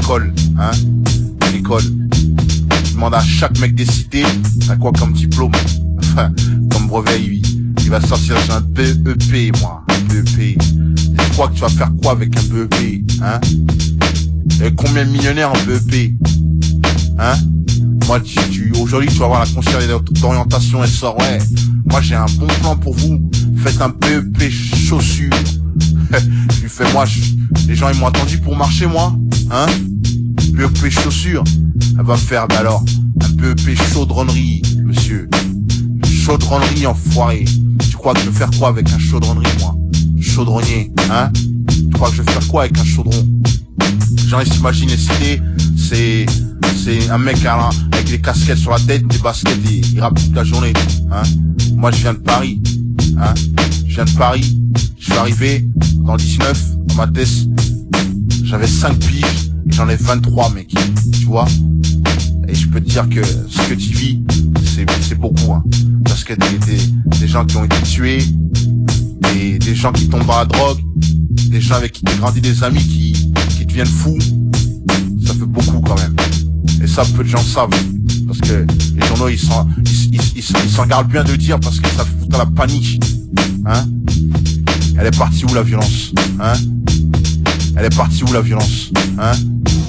l'école, hein, à l'école. Je demande à chaque mec des cités, t'as quoi comme diplôme, enfin, comme brevet, il va sortir, j'ai un BEP, moi, un BEP. Et tu crois que tu vas faire quoi avec un BEP, hein? Et combien de millionnaires en BEP, hein? Moi, aujourd'hui, tu vas voir la conseillère d'orientation, elle sort, ouais, moi j'ai un bon plan pour vous, faites un BEP chaussures. Je lui fais, moi, les gens ils m'ont attendu pour marcher, moi, hein? BEP chaussures, elle va faire, bah alors, un BEP chaudronnerie, monsieur. Chaudronnerie, enfoiré. Tu crois que je vais faire quoi avec un chaudronnerie, moi? Chaudronnier, hein? Tu crois que je vais faire quoi avec un chaudron? Les gens, ils s'imaginent les cités, c'est un mec avec des casquettes sur la tête, des baskets, il rappe toute la journée, hein? Moi, je viens de Paris, hein? Je viens de Paris, je suis arrivé dans le 19, dans ma thèse, j'avais 5 piges, et j'en ai 23, mec, tu vois? Et je peux te dire que ce que tu vis, c'est beaucoup, hein. Parce que des gens qui ont été tués, des gens qui tombent dans la drogue, des gens avec qui t'es grandi, des amis qui deviennent fous, ça fait beaucoup quand même. Et ça, peu de gens savent. Parce que les journaux, ils s'en gardent bien de dire parce que ça fout à la panique. Hein? Elle est partie où la violence? Hein? Elle est partie où la violence? Hein?